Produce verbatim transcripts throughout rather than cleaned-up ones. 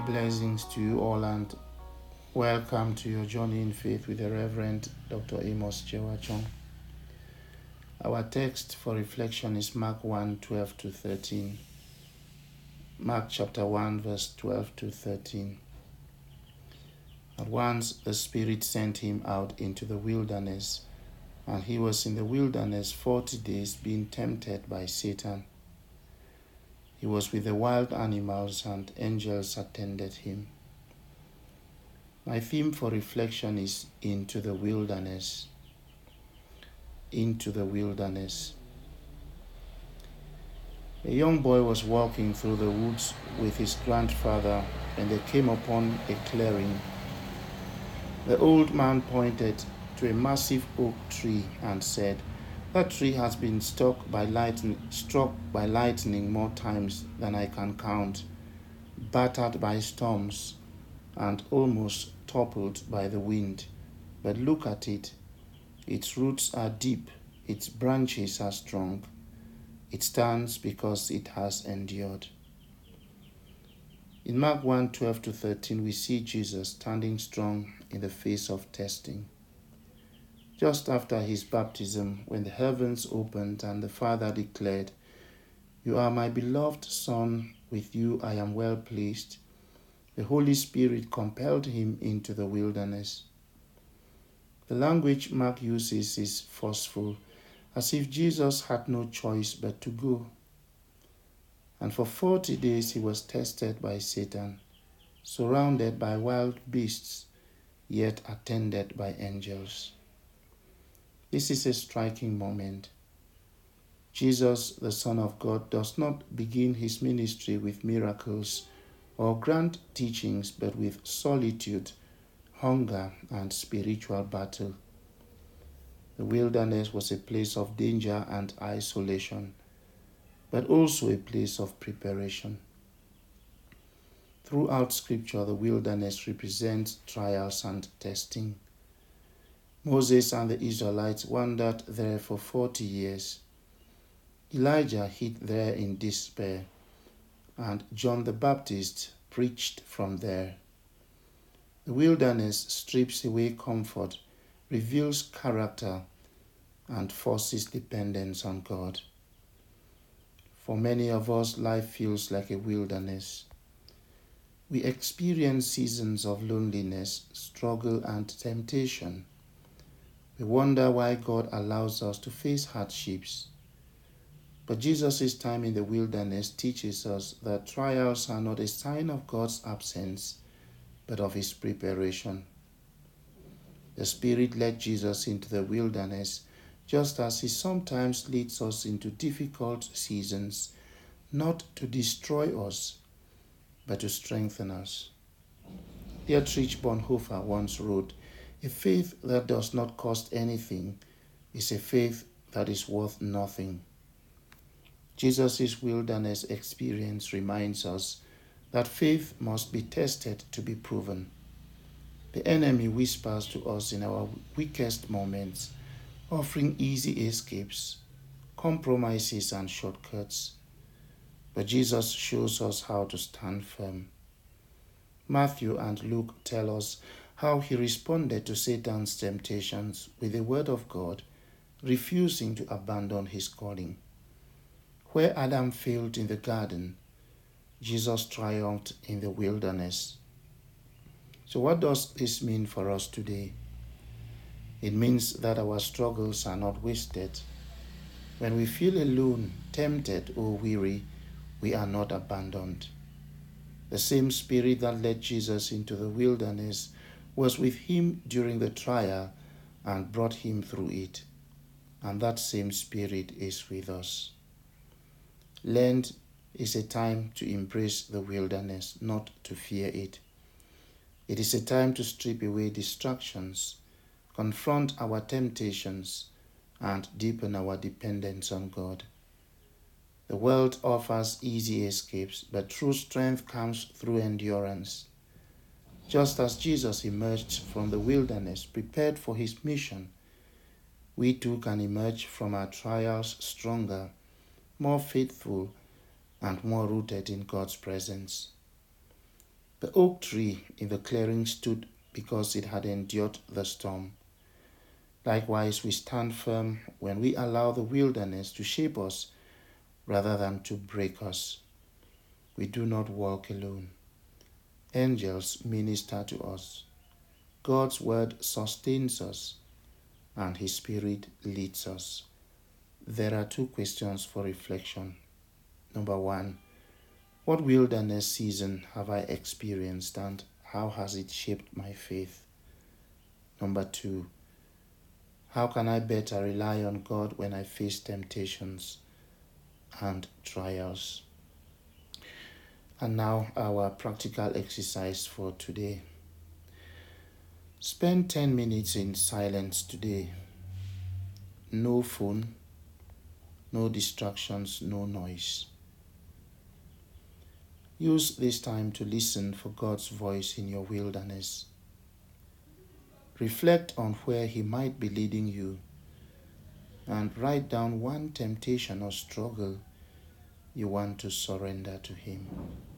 Blessings to you all and welcome to your journey in faith with the Reverend Doctor Amos Chewachong. Our text for reflection is Mark one, twelve to thirteen. Mark chapter one, verse twelve to thirteen. At once the Spirit sent him out into the wilderness, and he was in the wilderness forty days being tempted by Satan. He was with the wild animals, and angels attended him. My theme for reflection is into the wilderness. Into the wilderness. A young boy was walking through the woods with his grandfather when they came upon a clearing. The old man pointed to a massive oak tree and said, "That tree has been struck by lightning, struck by lightning more times than I can count, battered by storms, and almost toppled by the wind. But look at it. Its roots are deep, its branches are strong. It stands because it has endured." In Mark one, twelve to thirteen, we see Jesus standing strong in the face of testing. Just after his baptism, when the heavens opened and the Father declared, "You are my beloved Son, with you I am well pleased," the Holy Spirit compelled him into the wilderness. The language Mark uses is forceful, as if Jesus had no choice but to go. And for forty days he was tested by Satan, surrounded by wild beasts, yet attended by angels. This is a striking moment. Jesus, the Son of God, does not begin his ministry with miracles or grand teachings, but with solitude, hunger, and spiritual battle. The wilderness was a place of danger and isolation, but also a place of preparation. Throughout Scripture, the wilderness represents trials and testing. Moses and the Israelites wandered there for forty years. Elijah hid there in despair, and John the Baptist preached from there. The wilderness strips away comfort, reveals character, and forces dependence on God. For many of us, life feels like a wilderness. We experience seasons of loneliness, struggle, and temptation. We wonder why God allows us to face hardships. But Jesus' time in the wilderness teaches us that trials are not a sign of God's absence, but of his preparation. The Spirit led Jesus into the wilderness, just as he sometimes leads us into difficult seasons, not to destroy us, but to strengthen us. Dietrich Bonhoeffer once wrote, "A faith that does not cost anything is a faith that is worth nothing." Jesus' wilderness experience reminds us that faith must be tested to be proven. The enemy whispers to us in our weakest moments, offering easy escapes, compromises, and shortcuts. But Jesus shows us how to stand firm. Matthew and Luke tell us how he responded to Satan's temptations with the word of God, refusing to abandon his calling. Where Adam failed in the garden, Jesus triumphed in the wilderness. So what does this mean for us today? It means that our struggles are not wasted. When we feel alone, tempted, or weary, we are not abandoned. The same Spirit that led Jesus into the wilderness was with him during the trial and brought him through it. And that same Spirit is with us. Lent is a time to embrace the wilderness, not to fear it. It is a time to strip away distractions, confront our temptations, and deepen our dependence on God. The world offers easy escapes, but true strength comes through endurance. Just as Jesus emerged from the wilderness prepared for his mission, we too can emerge from our trials stronger, more faithful, and more rooted in God's presence. The oak tree in the clearing stood because it had endured the storm. Likewise, we stand firm when we allow the wilderness to shape us rather than to break us. We do not walk alone. Angels minister to us. God's word sustains us, and His Spirit leads us. There are two questions for reflection. Number one, what wilderness season have I experienced, and how has it shaped my faith? Number two, how can I better rely on God when I face temptations and trials? And now our practical exercise for today. Spend ten minutes in silence today. No phone, no distractions, no noise. Use this time to listen for God's voice in your wilderness. Reflect on where He might be leading you, and write down one temptation or struggle you want to surrender to Him.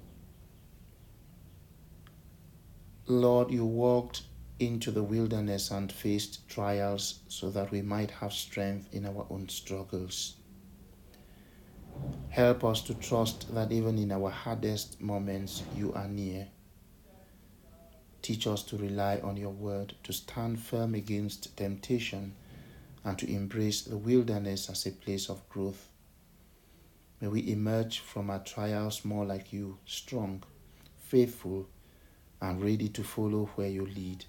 Lord, you walked into the wilderness and faced trials so that we might have strength in our own struggles. Help us to trust that even in our hardest moments, you are near. Teach us to rely on your word, to stand firm against temptation, and to embrace the wilderness as a place of growth. May we emerge from our trials more like you, strong, faithful, and ready to follow where you lead.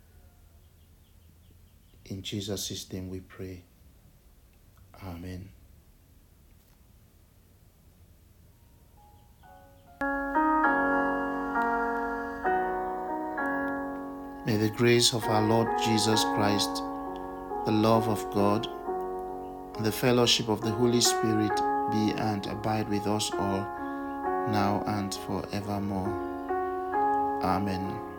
In Jesus' name we pray. Amen. May the grace of our Lord Jesus Christ, the love of God, and the fellowship of the Holy Spirit be and abide with us all, now and forevermore. Amen.